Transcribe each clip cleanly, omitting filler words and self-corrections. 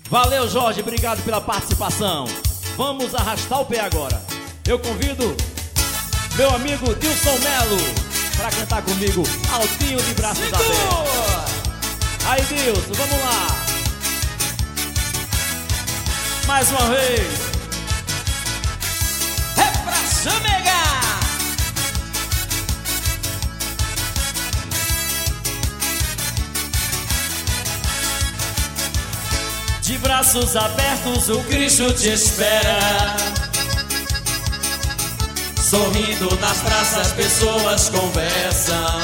Valeu, Jorge, obrigado pela participação. Vamos arrastar o pé agora. Eu convido meu amigo Dilson Melo pra cantar comigo Altinho de Braços Abertos. Aí, Dilson, vamos lá. Mais uma vez. É pra chamegar. De braços abertos o Cristo te espera. Sorrindo nas praças pessoas conversam.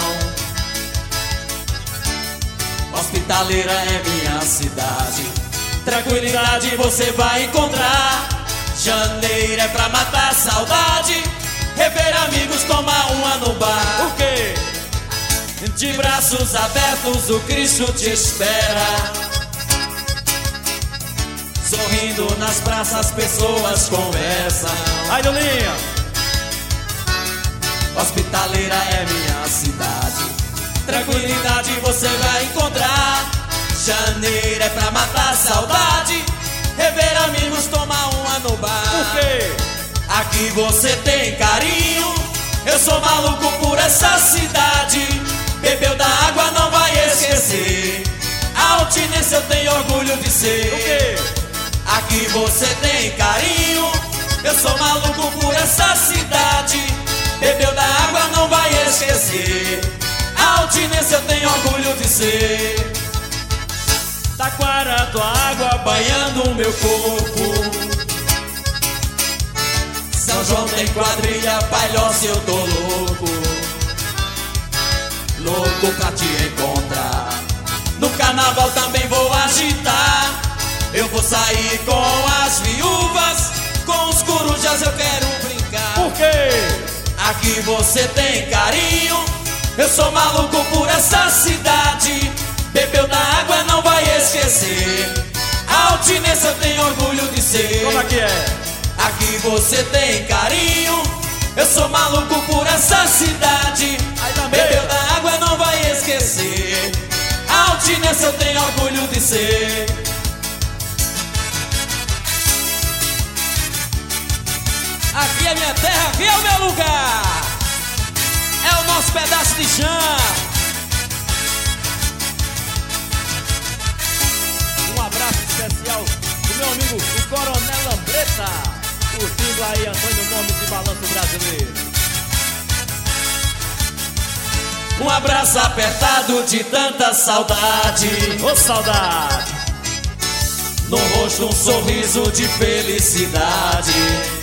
Hospitaleira é minha cidade. Tranquilidade você vai encontrar. Janeiro é pra matar a saudade. Rever amigos, tomar uma no bar. O quê? De braços abertos o Cristo te espera. Sorrindo nas praças pessoas conversam. Aí, Dolinha. Hospitaleira é minha cidade. Tranquilidade você vai encontrar. Janeiro é pra matar a saudade. Rever amigos, tomar uma no bar. Por quê? Aqui você tem carinho. Eu sou maluco por essa cidade. Bebeu da água, não vai esquecer. Altinense eu tenho orgulho de ser. O quê? Aqui você tem carinho. Eu sou maluco por essa cidade. Bebeu da água, não vai esquecer. Altinense eu tenho orgulho de ser. Taquara, tua água Banhando o meu corpo. São João tem quadrilha, Palhoça eu tô louco. Louco pra te encontrar. No carnaval também vou agitar. Eu vou sair com as viúvas. Com os corujas eu quero brincar. Por quê? Aqui você tem carinho. Eu sou maluco por essa cidade. Bebeu da água, não vai esquecer. Altinense eu tenho orgulho de ser. Como é que é? Aqui você tem carinho. Eu sou maluco por essa cidade. Bebeu da água, não vai esquecer. Altinense eu tenho orgulho de ser. Aqui é minha terra, aqui é o meu lugar. É o nosso pedaço de chão. Um abraço especial do meu amigo, o Coronel Lambreta. Curtindo aí Antônio Gomes de Balanço Brasileiro. Um abraço apertado de tanta saudade. Ô, saudade. No rosto um sorriso de felicidade.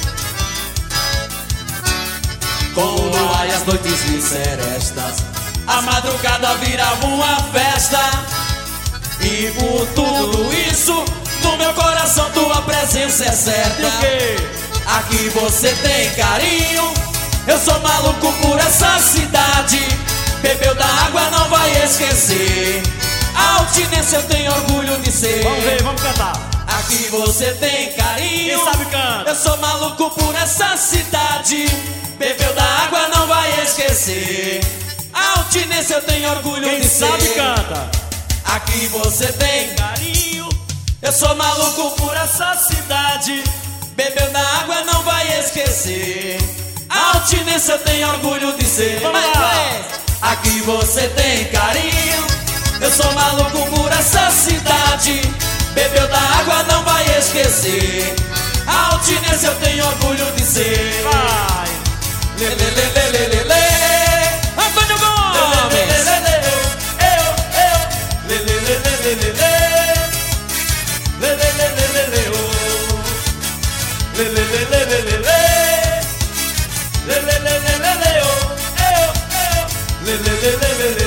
Com o luar e as noites de serestas, a madrugada virava uma festa. E por tudo isso, no meu coração tua presença é certa. E o quê? Aqui você tem carinho. Eu sou maluco por essa cidade. Bebeu da água, não vai esquecer. Altinense eu tenho orgulho de ser. Vamos ver, vamos cantar. Aqui você tem carinho. Quem sabe canta. Eu sou maluco por essa cidade. Bebeu da água, não vai esquecer. Altinense eu tenho orgulho Quem de ser. sabe canta. Aqui você tem carinho. Eu sou maluco por essa cidade. Bebeu da água, não vai esquecer. Altinense eu tenho orgulho de ser. Vamos lá. Aqui você tem carinho. Eu sou maluco por essa cidade. Bebeu da água, não vai esquecer. Altinense eu tenho orgulho de ser. Vai. Lê, lê, lê, lê, lê, lê, lê. Antônio Gomes. Lê, lê, lê, lê, lê, eu. Lê, lê, lê, lê, lê, lê, lê. Lê, lê, lê, lê, lê, lê, oh. Lê, lê, lê, lê, lê, lê, lê. Lê, lê, lê, lê, lê, lê, oh. Eu. Lê, lê, lê, lê, lê, lê.